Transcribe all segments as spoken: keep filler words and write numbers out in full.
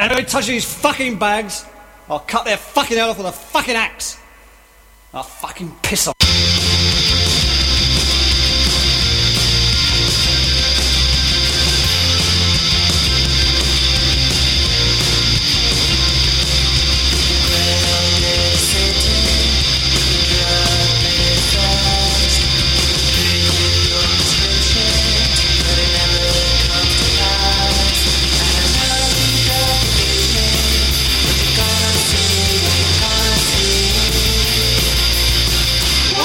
And if they touch these fucking bags, I'll cut their fucking head off with a fucking axe. I'll fucking piss off. What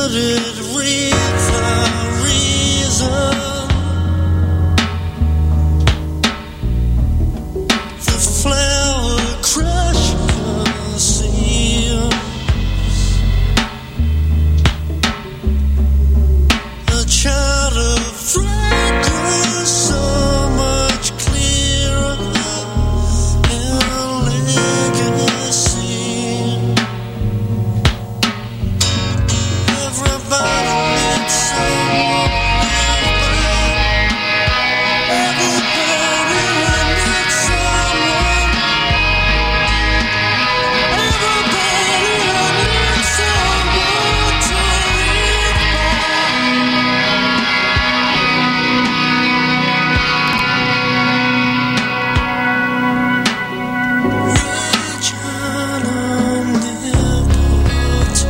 flooded with a reason. The flower crushed conceals a child of fragrance so much clearer and a legacy. Everybody needs someone nearby. Everybody needs someone. Everybody needs someone to live by. Regional omnipotent.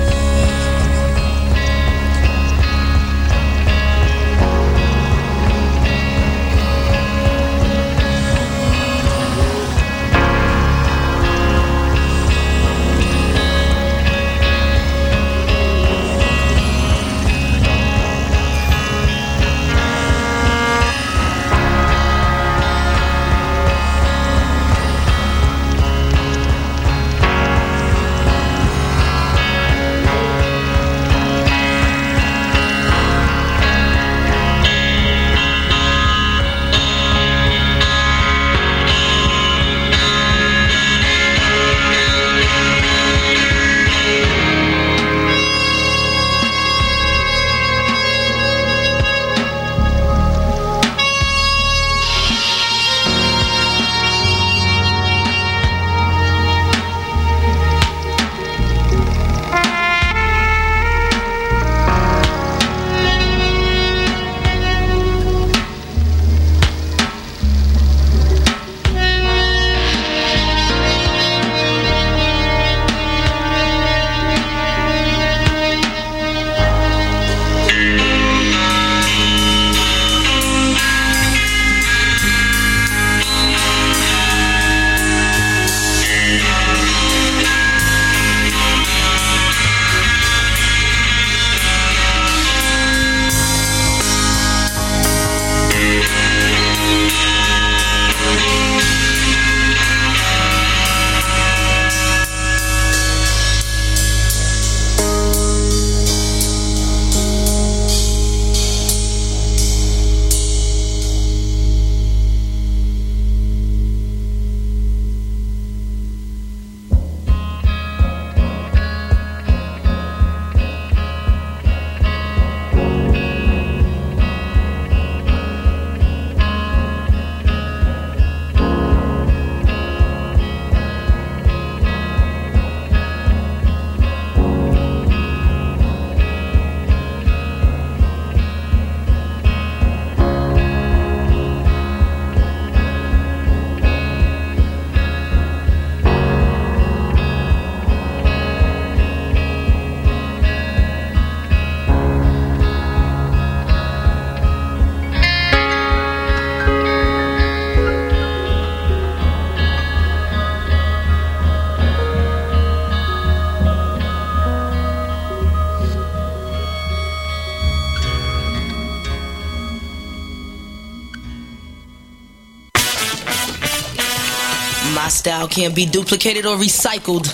My style can't be duplicated or recycled.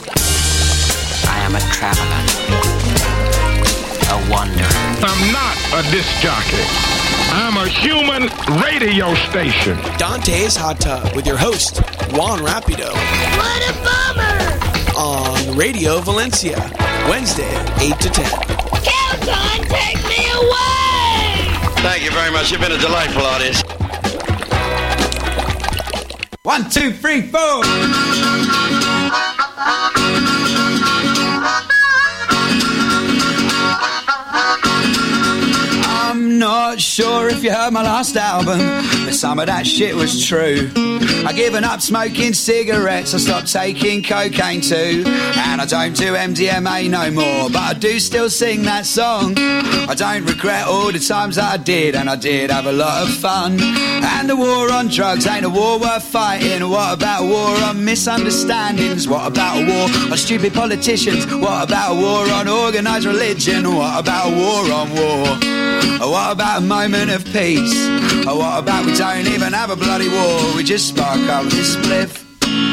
I am a traveler, a wanderer. I'm not a disc jockey. I'm a human radio station. Dante's Hot Tub with your host, Juan Rapido. What a bummer! On Radio Valencia, Wednesday, eight to ten. Kelton, take me away! Thank you very much. You've been a delightful audience. One, two, three, four. I'm not sure if you heard my last album, but some of that shit was true. I've given up smoking cigarettes, I stopped taking cocaine too, and I don't do M D M A no more, but I do still sing that song. I don't regret all the times that I did, and I did have a lot of fun. And the war on drugs ain't a war worth fighting. What about war on misunderstandings? What about a war on stupid politicians? What about a war on organised religion? What about a war on war? Or what about a moment of peace? Or what about we don't even have a bloody war? We just spark up this spliff.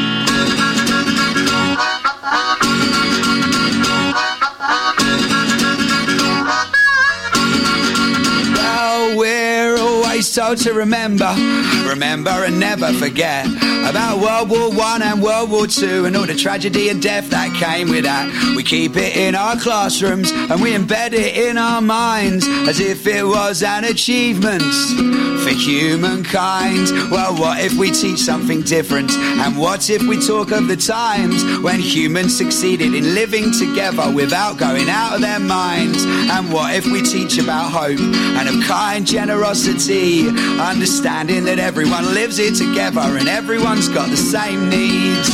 Well, we're always told to remember, remember and never forget about World War One and World War Two and all the tragedy and death that came with that. We keep it in our classrooms and we embed it in our minds as if it was an achievement for humankind. Well, what if we teach something different? And what if we talk of the times when humans succeeded in living together without going out of their minds? And what if we teach about hope and of kind generosity, understanding that everyone lives here together and everyone's got the same needs?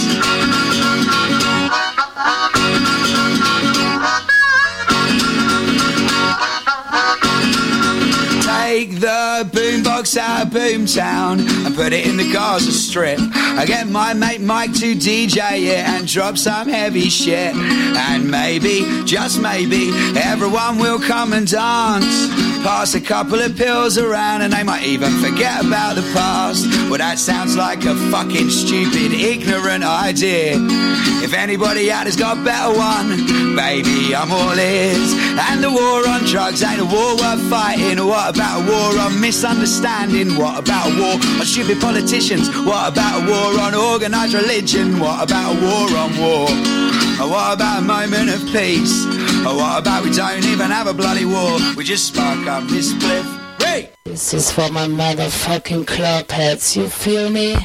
Take the boombox out of Boomtown and put it in the Gaza Strip. I get my mate Mike to D J it and drop some heavy shit. And maybe, just maybe, everyone will come and dance. Pass a couple of pills around and they might even forget about the past. Well, that sounds like a fucking stupid, ignorant idea. If anybody out has got a better one, baby, I'm all ears. And the war on drugs ain't a war worth fighting. What about a war on misunderstanding? What about a war on stupid politicians? What about a war on organised religion? What about a war on war? Or what about a moment of peace? Or what about we don't even have a bloody war? We just spark up this spliff. Hey! This is for my motherfucking club heads, you feel me?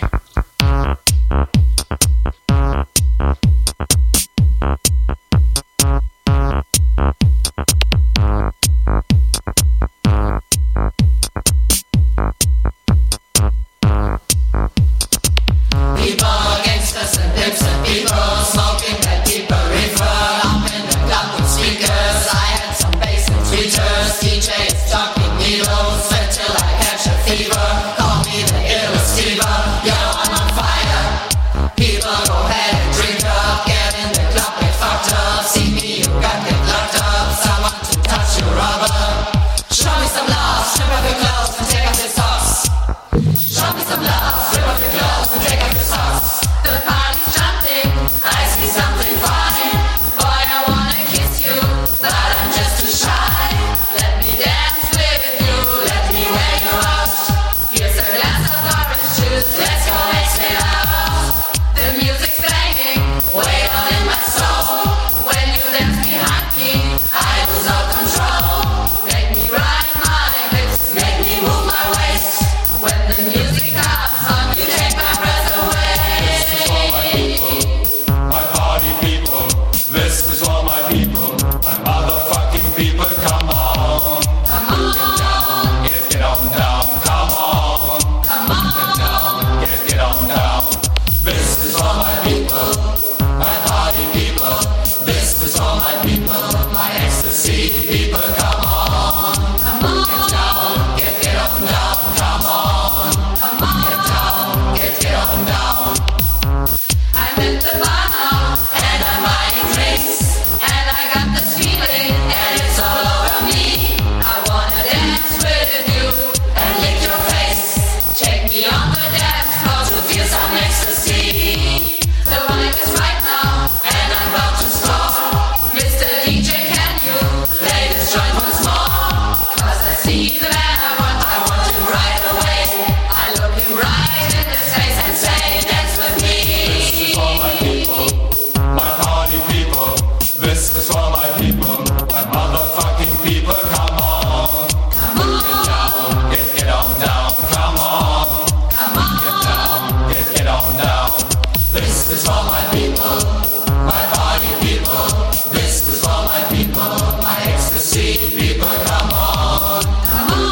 People, my ecstasy, people, come on, come on.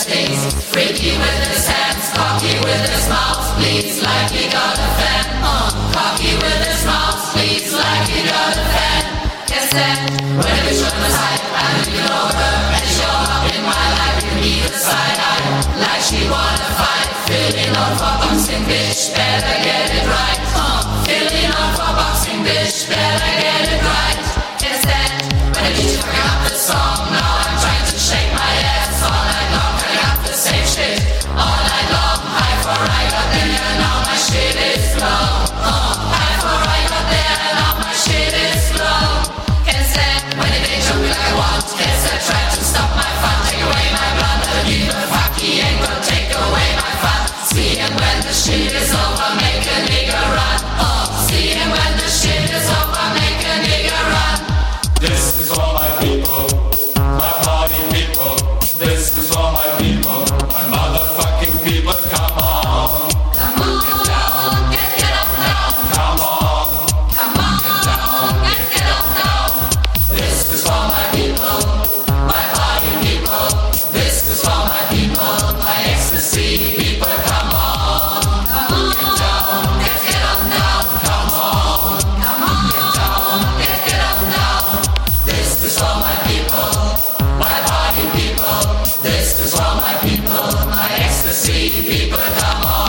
stings. Freaky with his hands, cocky with his mouth, bleeds like he got a fan. Uh, cocky with his mouth, bleeds like he got a fan. Guess that when a bitch on the side, I'm looking over and show up in my life. You need a side eye, like she wanna fight. Feeling on for boxing, bitch, better get it right. Uh, feeling on for boxing, bitch, better get it right. Guess that when a bitch coming up the song, now I'm trying to shake my ass all night long, coming up the same shit all night long. High for right up there, now my shit is low. Uh, high for right up there, now my shit is low. Guess that when a bitch jumping like I want, guess that try to stop my fun, take away my blood, but you the fuck he ain't gonna take away my fun. See him when the shit is over, make a nigga run. Oh, see him when the shit is over, make a nigga run. This is all my people, my party people. This is all my people, my motherfucking people. Come on, come on, get down, get get up now. Come on, come on, get down, get get up now. This is all my people, my party people. This is all my people, my ecstasy people. Come on, come on, get down, get get up now. Come on, come on, get down, get get up now. This is all my people, my party people. This is all my people, my ecstasy people. Come on.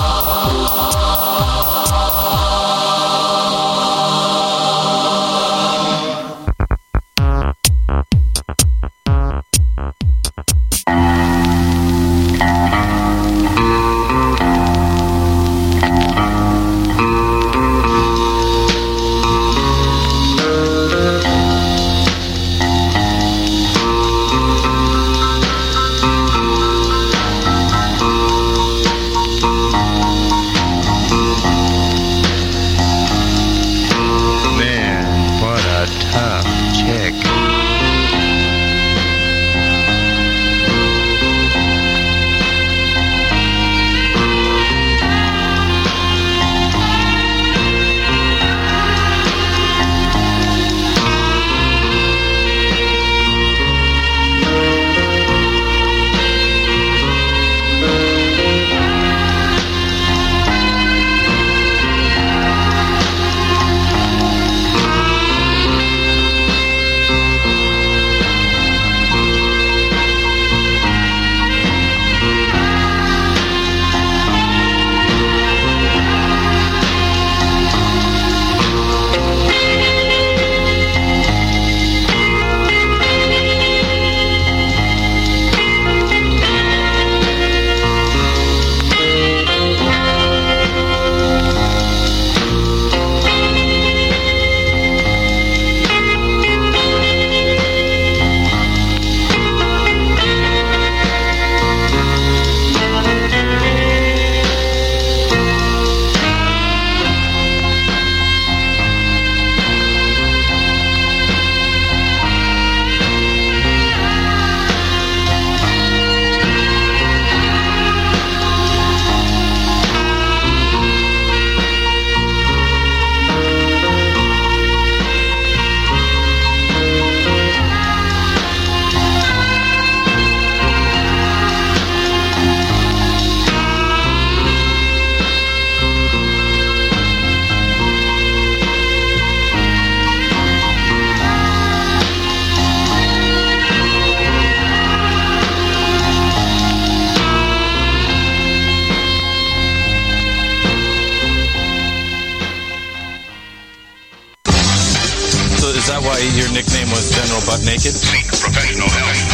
Your nickname was General Butt Naked? Professional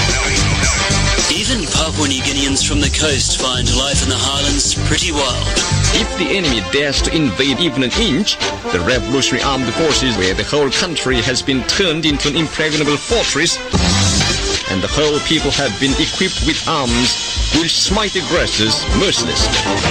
help. Even Papua New Guineans from the coast find life in the highlands pretty wild. If the enemy dares to invade even an inch, the Revolutionary Armed Forces, where the whole country has been turned into an impregnable fortress, and the whole people have been equipped with arms, will smite aggressors mercilessly.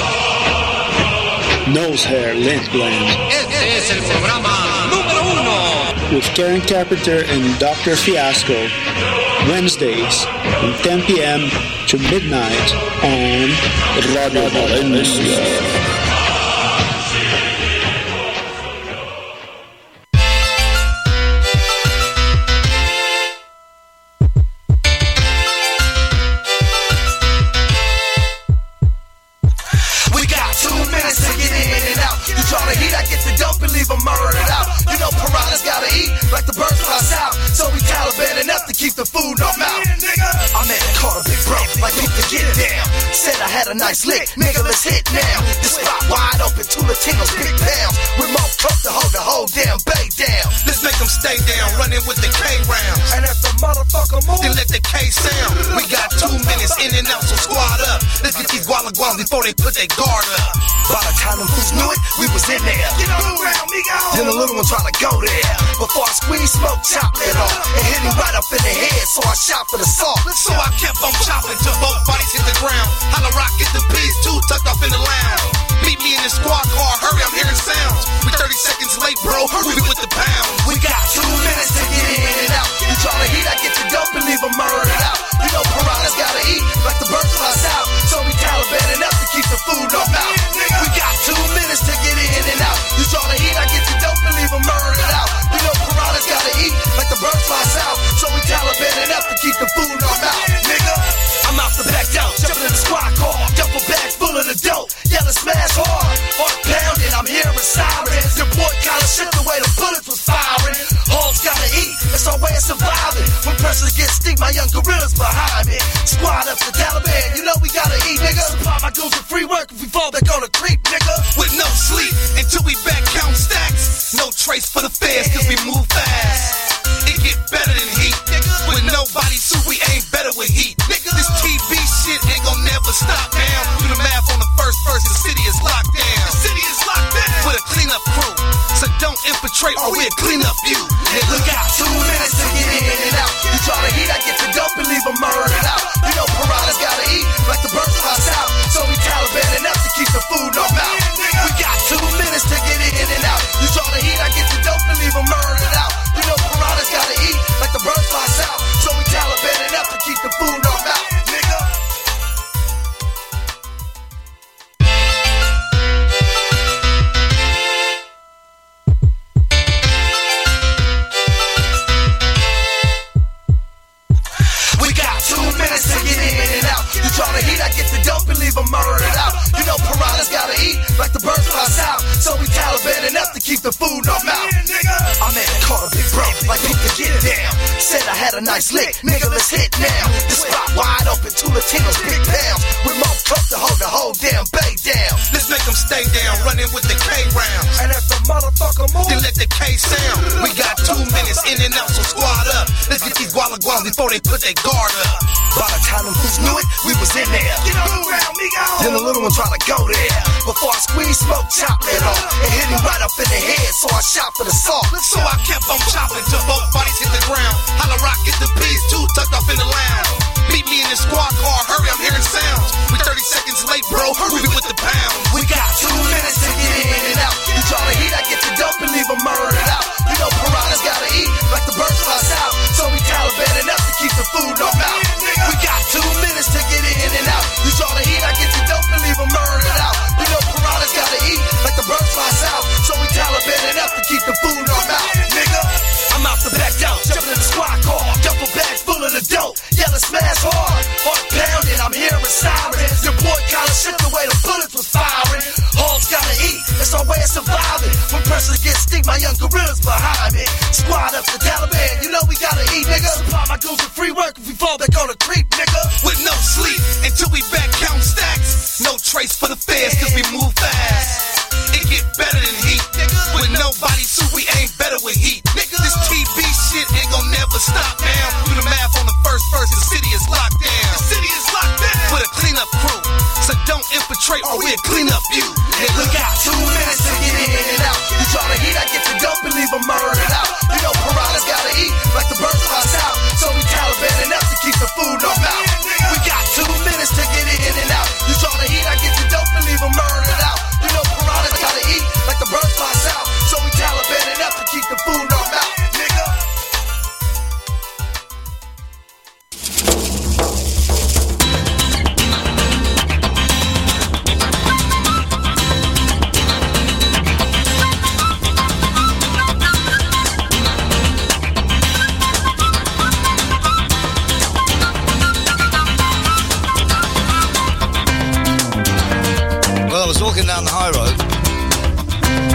Nose hair, lint gland. Este es el programa número uno. With Karen Carpenter and Doctor Fiasco, Wednesdays from ten p.m. to midnight on Radio Valencia. draw the heat, I get the dope and leave them murdered out. You know piranhas gotta eat like the birds fly south. So we Taliban enough to keep the food in our mouth. I'm at Carter Big Bro, like people to get down. Said I had a nice lick, nigga, let's hit now. The spot wide open, two Latinos, big pounds. With more coke to hold the whole damn bay down. Let's make them stay down, running with the K rounds. And if the motherfucker move, then let the K sound. We got two minutes in and out, so squad up. Let's get these guala guala before they put their guard up. By the time them fools knew it, we was in there. Get on the ground, Migo. Then the little one tried to go there. Before I squeeze smoke, chop it off. And hit him right up in the head, so I shot for the salt. So I kept on chopping till both bodies hit the ground. Holla rock, get the peas, two tucked off in the lounge. Meet me in the squad car, hurry, I'm hearing sounds. We thirty seconds late, bro, hurry with the pounds. We got two minutes to get in and out. You draw the heat, I get the dope and leave them murdered out. You know piranhas gotta eat like the birds fly south. So we Taliban enough to keep the food in our mouth. We got two minutes to get in and out. You draw the heat, I get the dope and leave them murdered out. You know piranhas gotta eat like the birds fly south. So we Taliban enough to keep the food in our mouth. Nigga, I'm out the back out, jumping in the squad car. Duffel bag full of the dope, yelling smash hard. Heart pounding, I'm hearing sirens. Your boy kinda shit the way the bullets was firing. Hogs gotta eat, it's our way of surviving. When pressure gets steep, my young gorillas behind me. Squad up the Taliban, you know we gotta eat, nigga. Supply my goons with free work if we fall back on the creep, nigga. With no sleep until we back count stacks. No trace for the feds cause we move fast. It get better than heat. With nobody suit, we ain't better with heat. This T V shit ain't gon' never stop now. Do the math on the first verse, the city is locked down. The city is locked down with a cleanup crew. So don't infiltrate or we'll clean up you. Nigga, got two minutes to get in and out. You draw the heat, I get the dope and leave them murdered out. You know piranhas gotta eat like the birds fly south. So we Taliban enough to keep the food in our mouth. We got two minutes to get in and out. You draw the heat, I get the dope and leave them murdered out. You know piranhas gotta eat like the birds fly south. So we Taliban enough to keep the food in our mouth. Nigga. We got two minutes to get in and out. You draw the heat, I get the dope and leave them murdered out. You know piranhas gotta eat like the birds fly south. So we Taliban enough to keep the food in our mouth. I'm at Carter Big Bro, like people to get down. Said I had a nice lick, nigga, let's hit now. The spot wide open, two Latinos, big pounds. With more coke to hold the whole damn bay down. Let's make them stay down, running with the K rounds. And if the motherfucker move, then let the K sound. We got two minutes in and out, so squad up. Let's get these guala guala before they put their guard up. By the time them fools knew it, we was in there. Get on the ground, Migo. Then the little one tried to go there. Before I squeeze smoke, chop it off. And hit him right up in the head, so I shot for the salt. So I kept on chopping till both bodies hit the ground. Holla rock, get the peas, two tucked off in the lounge. Meet me in the squad car, hurry, I'm hearing sounds. We thirty seconds late, bro, hurry with the pounds. We got two minutes to get in and out. You draw the heat, I get the dope and leave them murdered out. You know piranhas gotta eat like the birds fly south. So we Taliban enough to keep the food in our mouth. We got two minutes to get in and out. You draw the heat, I get the dope and leave them murdered out. You know piranhas gotta eat like the birds fly south. So we Taliban enough to keep the food in our mouth. Nigga, I'm out the back out, jumping in the squad car. Duffel bag full of the dope, yelling smash hard. Heart pounding, I'm hearing sirens. Your boy kinda shit the way the bullets was firing. Hogs gotta eat, it's our way of surviving. When pressure gets steep, my young gorillas behind me. Squad up the Taliban, you know we gotta eat, nigga. Supply my goons with free work if we fall back on the creep, nigga. With no sleep until we back count stacks. No trace for the feds cause we move fast. It get better than heat. With nobody suit, we ain't better with heat. This T V shit ain't gon' never stop now. Do the math on the first verse, the city is locked down. The city is locked down with a cleanup crew. So don't infiltrate or we'll clean up you. We got two minutes to get in and out. You draw the heat, I get the dope and leave them murdered out. You know piranhas gotta eat like the birds fly south. So we Taliban enough to keep the food in our mouth. We got two minutes to get in and out. You draw the heat, I get the dope and leave them murdered out. You know piranhas gotta eat like the birds fly south. So we Taliban enough to keep the food in our mouth, nigga. Well, I was walking down the high road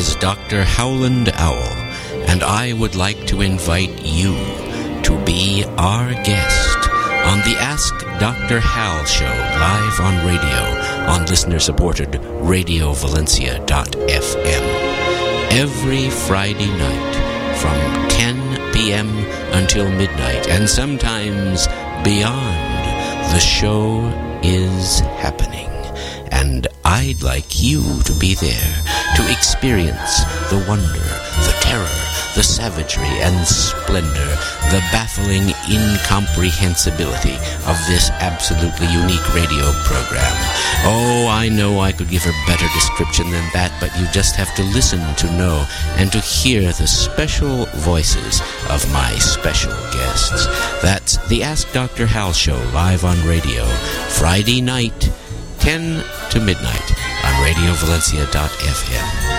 is Doctor Howland Owl, and I would like to invite you to be our guest on the Ask Doctor Hal show live on radio on listener-supported radio valencia dot f m every Friday night from ten p.m. until midnight, and sometimes beyond. The show is happening, and I'd like you to be there to experience the wonder, the terror, the savagery and splendor, the baffling incomprehensibility of this absolutely unique radio program. Oh, I know I could give a better description than that, but you just have to listen to know and to hear the special voices of my special guests. That's the Ask Doctor Hal show live on radio, Friday night, ten to midnight on radio valencia dot f m.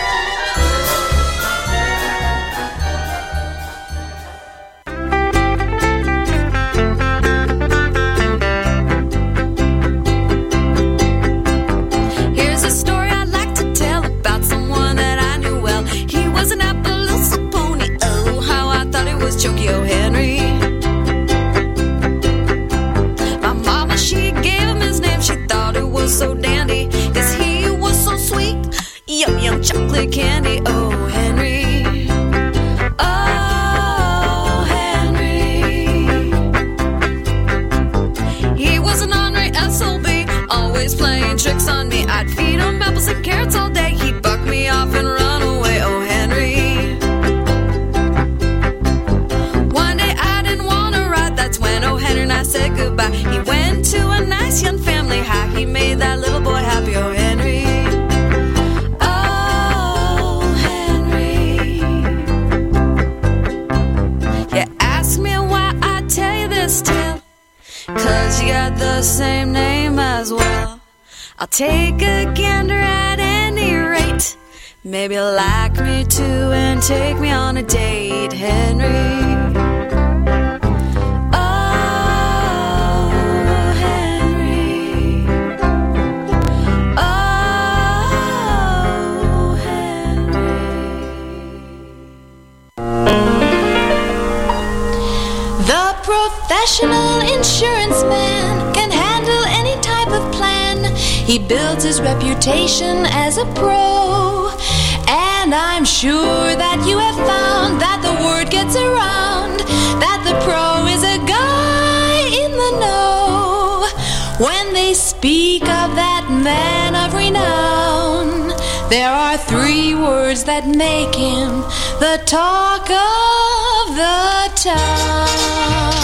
Chokio Henry. My mama, she gave him his name. She thought it was so dandy, 'cause he was so sweet. Yum, yum, chocolate candy. Oh, Henry. Oh, Henry. He was an ornery S O B, always playing tricks on me. I'd feed him apples and carrots all day. He'd buck me off and run away. Oh, Henry. Said goodbye. He went to a nice young family. How he made that little boy happy. Oh, Henry. Oh, Henry. You ask me why I tell you this tale, 'cause you got the same name as well. I'll take a gander at any rate. Maybe you'll like me too and take me on a date, Henry. Professional insurance man can handle any type of plan. He builds his reputation as a pro, and I'm sure that you have found that the word gets around that the pro is a guy in the know. When they speak of that man of renown, there are three words that make him the talk of the town.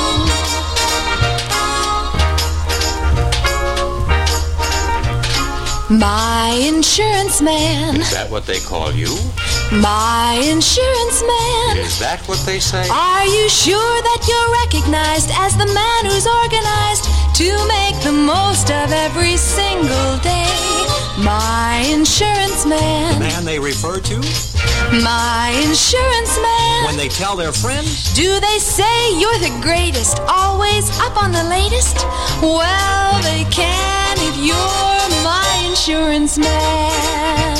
My insurance man. Is that what they call you? My insurance man. Is that what they say? Are you sure that you're recognized as the man who's organized to make the most of every single day? My insurance man. The man they refer to? My insurance man. When they tell their friends? Do they say you're the greatest, always up on the latest? Well, they can if you're my insurance man.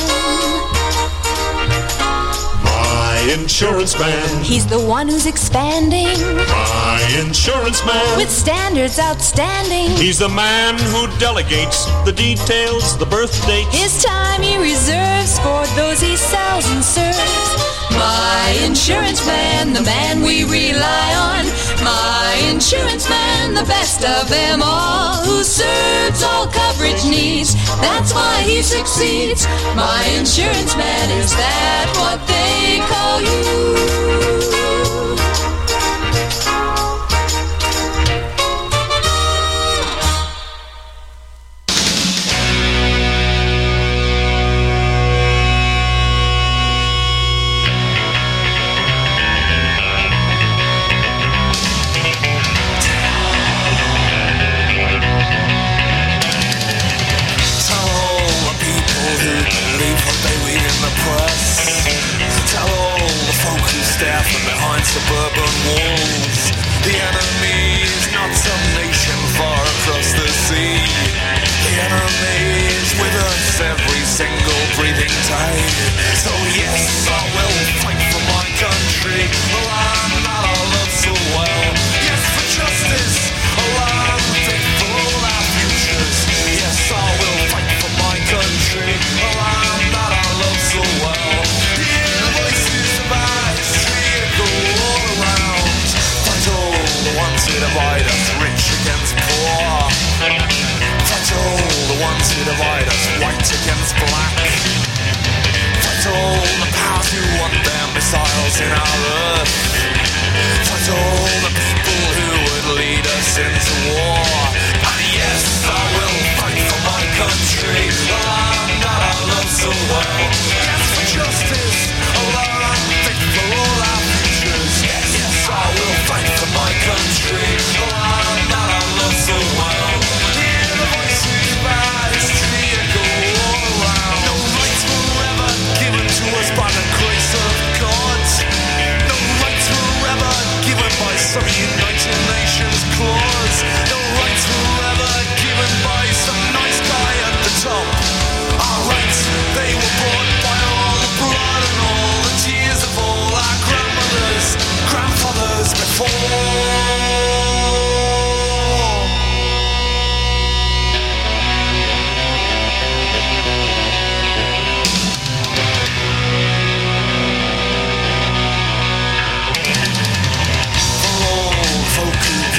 My insurance man. He's the one who's expanding. My insurance man. With standards outstanding. He's the man who delegates the details, the birth dates. His time he reserves for those he sells and serves. My insurance man, the man we rely on. My insurance man, the best of them all, who serves all coverage needs. That's why he succeeds. My insurance man, is that what they call you? Suburban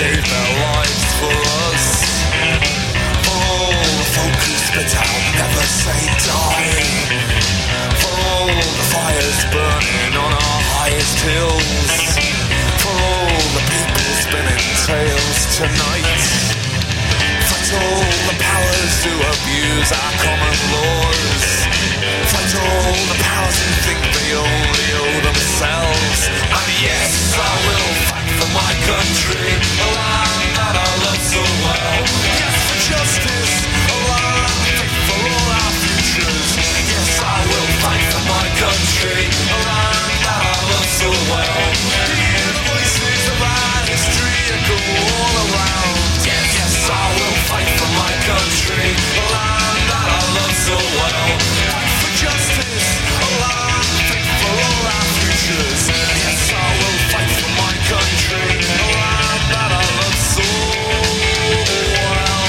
gave their lives for us. For all the folk who spit out, never say die. For all the fires burning on our highest hills. For all the people spinning tales tonight. Fight all the powers who abuse our common laws. Fight all the powers who think they only owe themselves. And yes, I will fight for my country, a land that I love so well. Yes, for justice, a land fit for all our futures. Yes, I will fight for my country, a land that I love so well. Hear the voices of our history echo all around. Yes, yes, I will fight for my country, a land that I love so well. Fight for justice, a land fit for all our futures. Yes, I will fight for my country, a land that I love so well.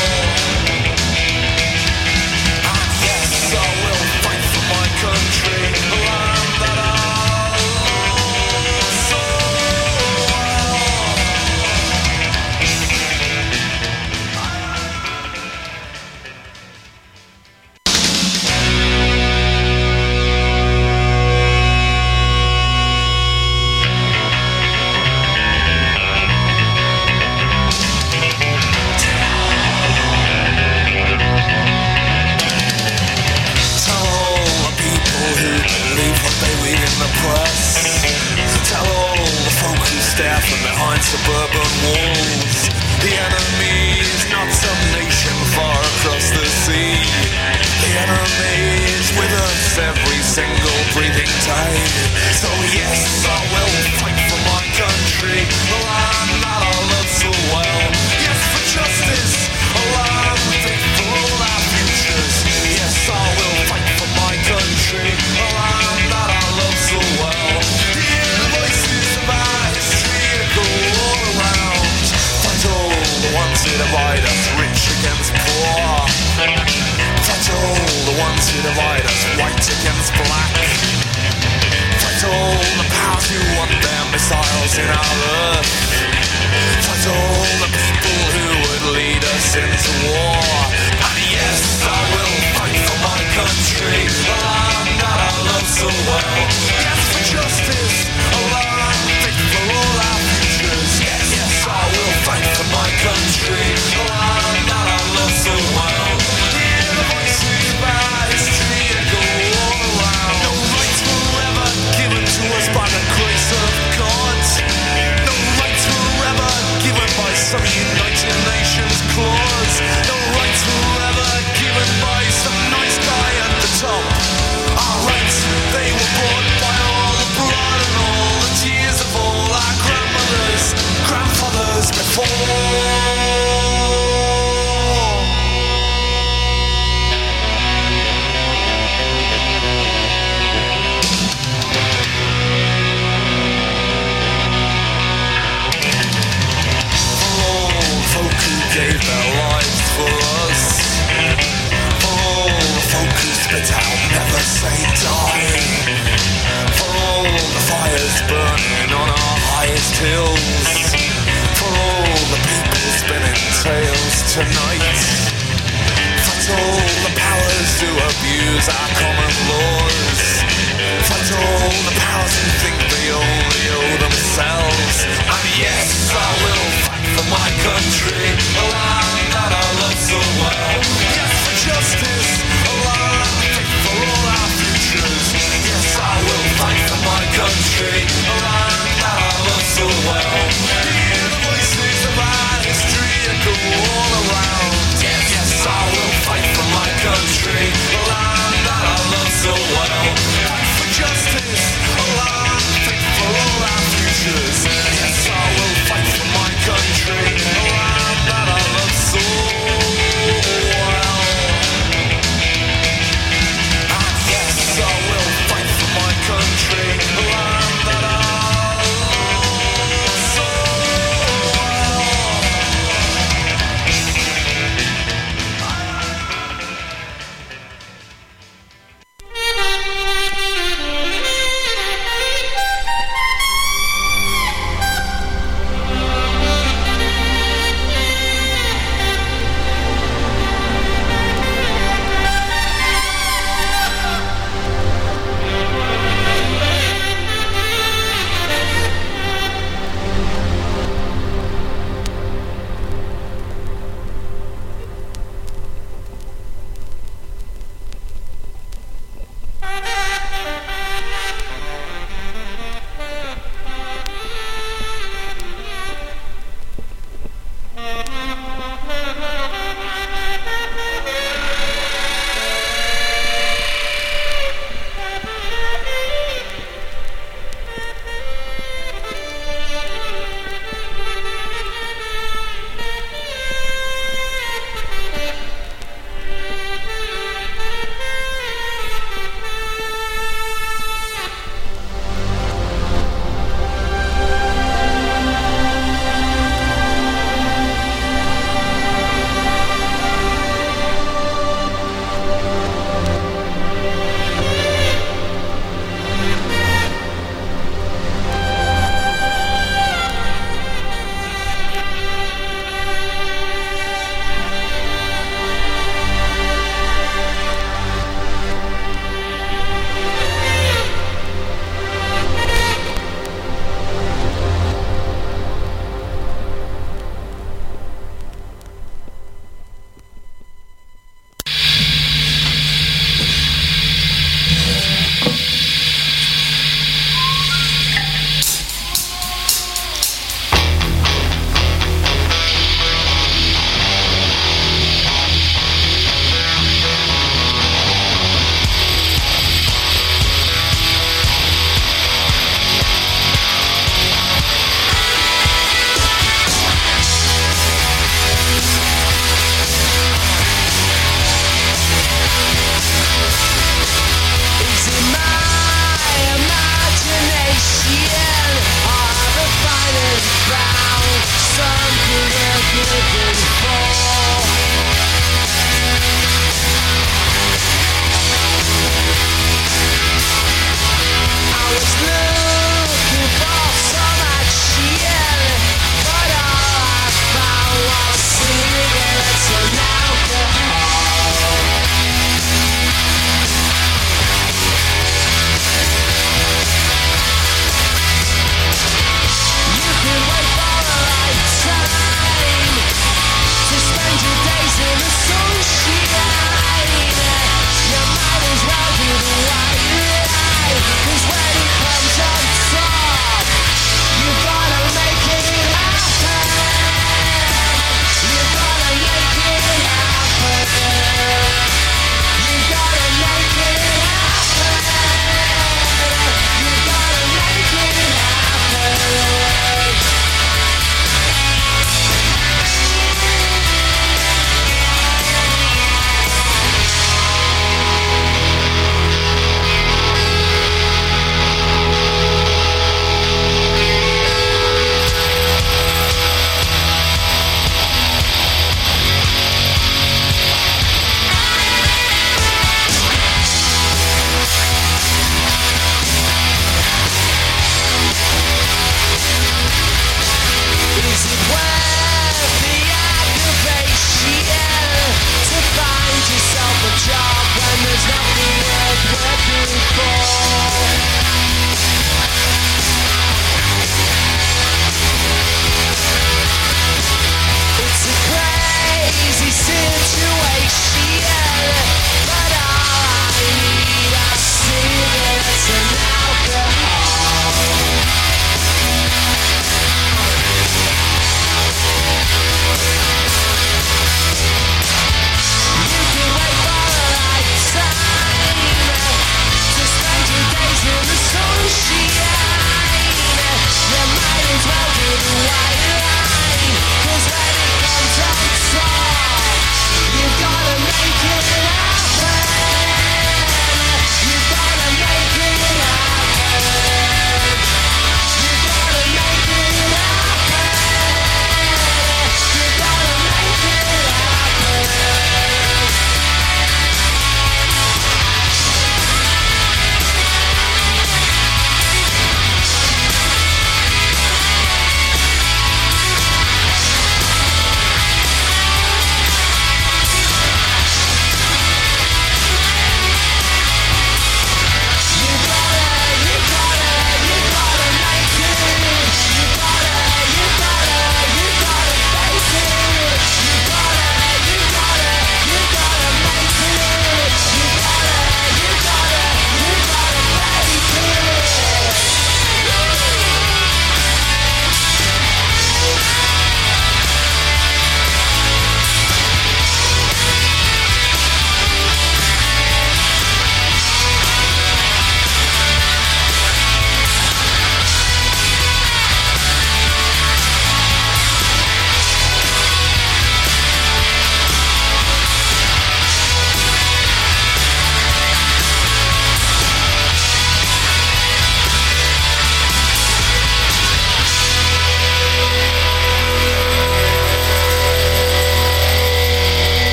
And yes, I will fight for my country, a land that I love so well. Tell all the people who believe what they read in the press. Tell all the folk who stare from behind suburban walls. The enemy is not some nation far across the sea. The enemy is with us every single breathing day. So yes, I will fight for my country, the land that I love so well. Yes, for justice, a land fit for all our futures. Yes, I will fight for my country, a land that I love so well. Hear the voices of our history echo all around. Fight all the ones who divide us, rich against poor. Fight all the ones who divide us, white against black. Fight all the powers who want their missiles in our earth. Fight all the people who would lead us into war. And yes, I will fight for my country, the land that I love so well. Yes, for justice, a land fit for all our futures. Yes, yes, I will fight for my country, the land that I love so well. Hear the voices of our history echo all around. No rights were ever given to us by the grace of God. No rights were ever given by some United Nations clause. No rights were ever given by some nice guy at the top. Our rights, they were bought by all the blood and all the tears of all our grandmothers, grandfathers before. Folk who gave their lives for us. For all the folk who spit out, never say die. For all the fires burning on our highest hills. For all the people spinning tales tonight. Fight all the powers who abuse our common laws. Fight all the powers who think they only owe themselves. And yes, I will fight for my country, a land that I love so well. Yes, for justice, a land fit for all our futures. Yes, I will fight for my country, a land that I love so well. Hear the voices of our history echo all around.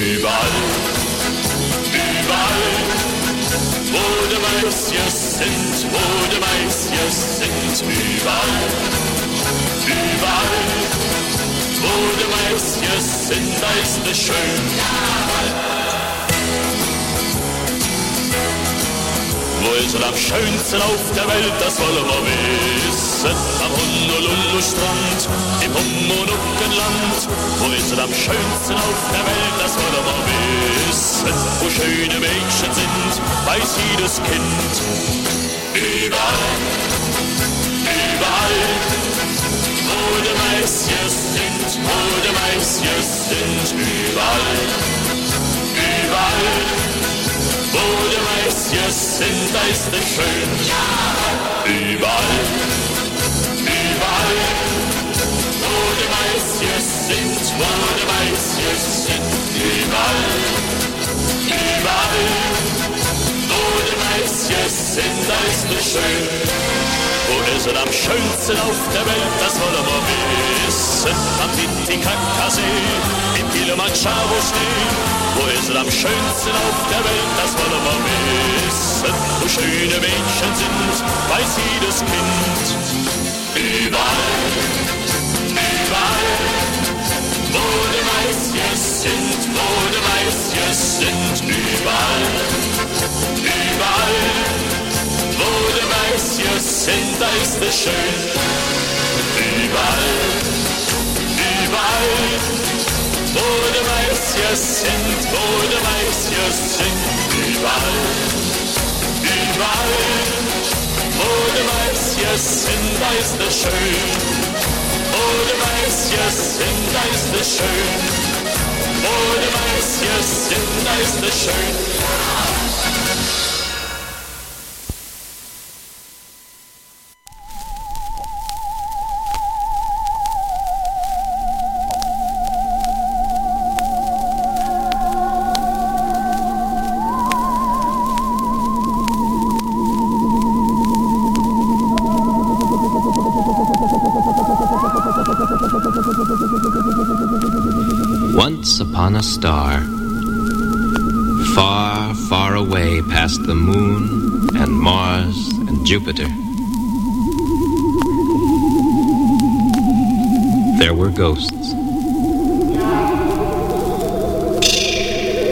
Überall, überall, wo die Mäuschen sind, wo die Mäuschen sind, überall, überall, wo die Mäuschen sind, da ist es schön. Wo ist es am schönsten auf der Welt, das wollen wir wissen. Am Honolulu-Strand, im Homonuckenland. Wo ist es am schönsten auf der Welt, das wollen wir wissen. Wo schöne Mädchen sind, weiß jedes Kind. Überall, überall, wo die Mäuschen sind, wo die Mäuschen sind. Überall, überall, wo die Mäuschen sind, da ist es schön. Überall, überall, wo die Mäuschen sind, wo die Mäuschen sind. Überall, überall, wo die Mäuschen sind, da ist es schön. Wo ist es am schönsten auf der Welt, das wollen wir wissen. Am Titicacasee, im Kilimanjaro-Schnee. Wo ist es am schönsten auf der Welt, das wollen wir wissen. Wo schöne Mädchen sind, weiß jedes Kind. Überall, überall, wo die Mäuschen sind, wo die Mäuschen sind. Überall, überall, wo die Mäuschen sind, da ist es schön. Überall, überall, wo die Mäuschen sind, wo die Mäuschen sind. Überall, überall, wo die Mäuschen sind, da ist es schön. Wo die Mäuschen sind, da ist es schön. Wo die Mäuschen sind, da ist es schön. Once upon a star, far, far away past the moon and Mars and Jupiter, there were ghosts.